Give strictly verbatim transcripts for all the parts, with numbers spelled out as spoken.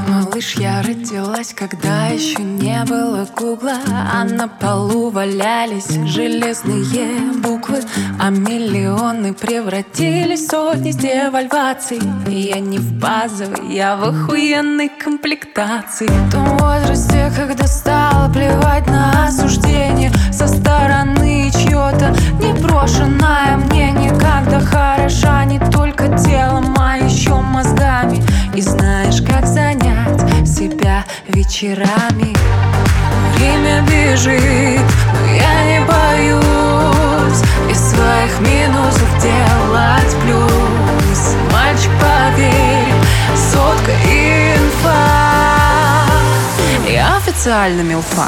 Малыш, я родилась, когда еще не было гугла, а на полу валялись железные буквы, а миллионы превратились в сотни с девальваций. И я не в базовой, я в охуенной комплектации. В том возрасте, когда стало плевать на осуждение со стороны чье-то непрошенное мнение, когда хороша не только телом, а еще мозгами, и знаешь, как занять себя вечерами. Время бежит, но я не боюсь из своих минусов делать плюс. Мальчик, поверь, сотка и инфа. Я официально милфа.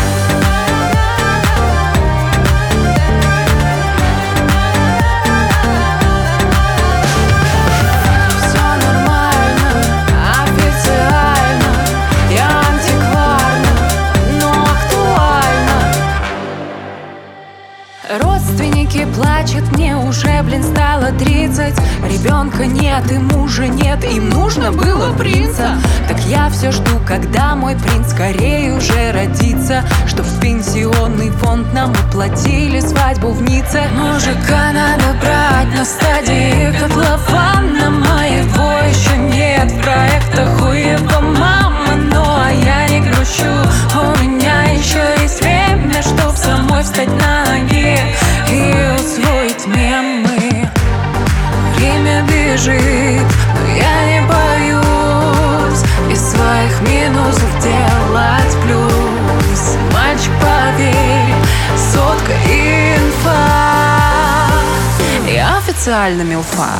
Родственники плачут, мне уже, блин, стало тридцать. Ребенка нет и мужа нет, им нужно было принца. Так я все жду, когда мой принц скорее уже родится, чтоб в пенсионный фонд нам уплатили свадьбу в Ницце. Мужика надо брать на стадии котлована, моего еще нет в проектах хуева мама. Но я не грущу, у меня еще есть время, чтоб самой встать на ноги и усвоить мемы. Время бежит, но я не боюсь из своих минусов делать плюс. Мальчик, поверь, сотка и инфа. Я официально милфа.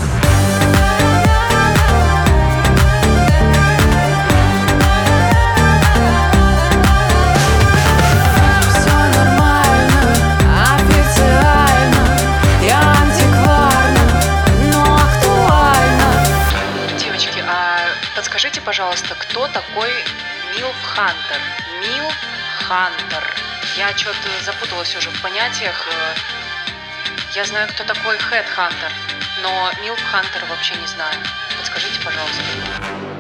Подскажите, пожалуйста, кто такой милф хантер? милф хантер. Я что-то запуталась уже в понятиях. Я знаю, кто такой headhunter, но милф хантер вообще не знаю. Подскажите, пожалуйста.